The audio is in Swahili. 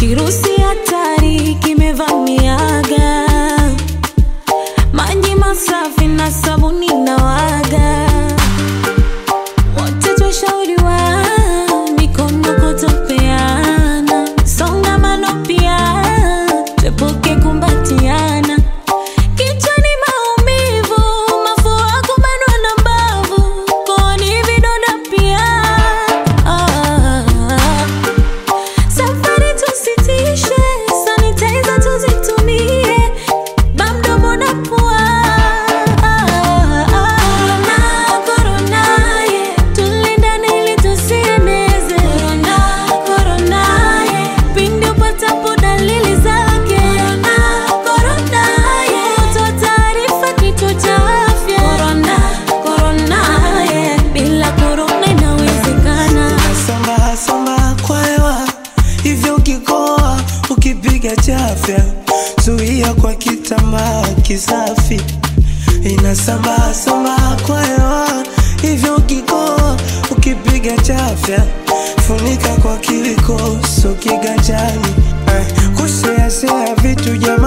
Kirusi hatari kimevamiaga, maji masafi na sabuni na waga. Wote twashauriwa mikono kutopeana, songamano pia tuepuke kumbatiana. Kichwani maumivu, mafua kubanwa na mbavu, kooni vidonda pia. Safari tusitishe, sanitizer tuzitumie, bamdomo na pua. Corona, yeah, tulindane ili tusieneze. Corona, yeah, pindi upatapo dalili zake. Corona, yeah, kutoa taarifa kituo cha afya. Corona, yeah, bila corona inawezekana. Samba samba kwa hewa, hivyo ukikoa ukipiga chafya, zuia kwa kitambaa kisafi. Inasamba samba kwa hewa, hivyo ukikoa ukipiga chafya, funika kwa kiliko so kiganjani. Kushare vitu jamani.